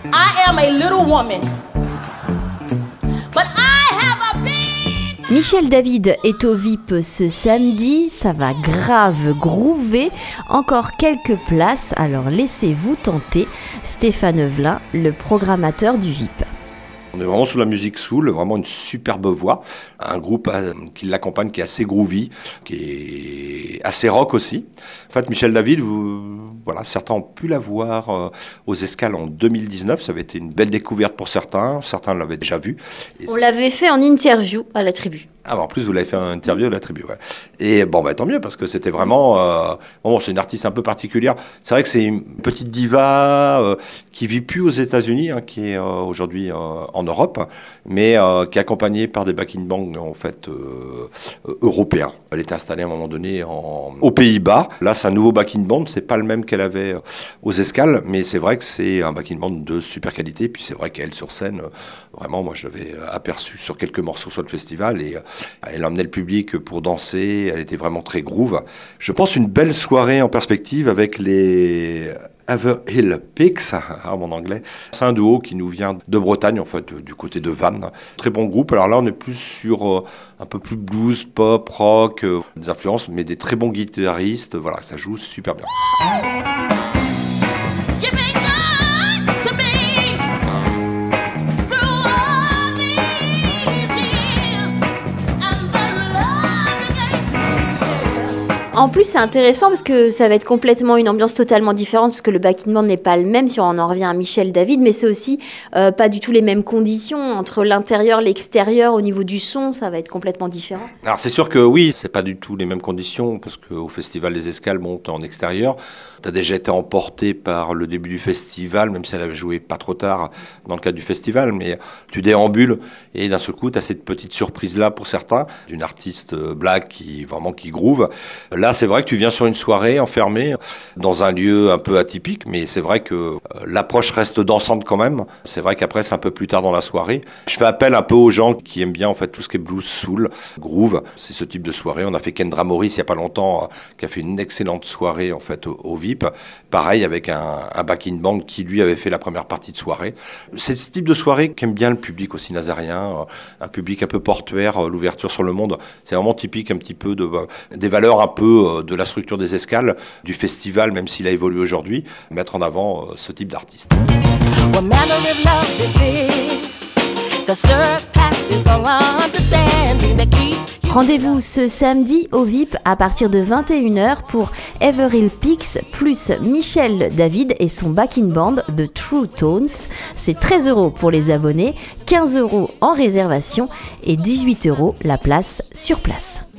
I am a little woman, but I have a big... Michel David est au VIP ce samedi, ça va grave groover, encore quelques places, alors laissez-vous tenter. Stéphane Velin, le programmateur du VIP. On est vraiment sous la musique soul, vraiment une superbe voix. Un groupe qui l'accompagne, qui est assez groovy, qui est assez rock aussi. En fait, Michel David, voilà, certains ont pu la voir aux Escales en 2019. Ça avait été une belle découverte pour certains l'avaient déjà vu. On l'avait fait en interview à la Tribu. Ah, en plus, vous l'avez fait en interview à la Tribu, ouais. Et bon, tant mieux, parce que c'était vraiment... c'est une artiste un peu particulière. C'est vrai que c'est une petite diva qui vit plus aux États-Unis, qui est aujourd'hui en Europe, mais qui est accompagnée par des backing bands, en fait, européens. Elle était installée à un moment donné aux Pays-Bas. Là, c'est un nouveau backing band. C'est pas le même qu'elle avait aux Escales, mais c'est vrai que c'est un backing band de super qualité. Puis c'est vrai qu'elle, sur scène, vraiment, moi, je l'avais aperçue sur quelques morceaux sur le festival et... elle emmenait le public pour danser, elle était vraiment très groove. Je pense une belle soirée en perspective avec les Haverhill Pigs, en anglais. C'est un duo qui nous vient de Bretagne, en fait, du côté de Vannes. Très bon groupe. Alors là, on est plus sur un peu plus blues, pop, rock, des influences, mais des très bons guitaristes. Voilà, ça joue super bien. En plus, c'est intéressant parce que ça va être complètement une ambiance totalement différente parce que le backing band n'est pas le même si on en revient à Michel David, mais c'est aussi pas du tout les mêmes conditions entre l'intérieur, l'extérieur, au niveau du son, ça va être complètement différent. Alors c'est sûr que oui, c'est pas du tout les mêmes conditions parce qu'au Festival des Escales, bon, t'es en extérieur, t'as déjà été emporté par le début du festival, même si elle avait joué pas trop tard dans le cadre du festival, mais tu déambules et d'un seul coup, t'as cette petite surprise-là pour certains, d'une artiste black qui groove. Là, c'est vrai que tu viens sur une soirée enfermée dans un lieu un peu atypique, mais c'est vrai que l'approche reste dansante quand même. C'est vrai qu'après, c'est un peu plus tard dans la soirée. Je fais appel un peu aux gens qui aiment bien en fait tout ce qui est blues, soul, groove. C'est ce type de soirée. On a fait Kendra Morris il y a pas longtemps, qui a fait une excellente soirée en fait au VIP. Pareil avec un backing band qui lui avait fait la première partie de soirée. C'est ce type de soirée qu'aime bien le public aussi nazarien, un public un peu portuaire, l'ouverture sur le monde. C'est vraiment typique un petit peu des valeurs un peu de la structure des Escales, du festival, même s'il a évolué aujourd'hui, mettre en avant ce type d'artiste. Rendez-vous ce samedi au VIP à partir de 21h pour Haverhill Pigs plus Michel David et son backing band The True Tones. C'est 13 € pour les abonnés, 15 € en réservation et 18 € la place sur place.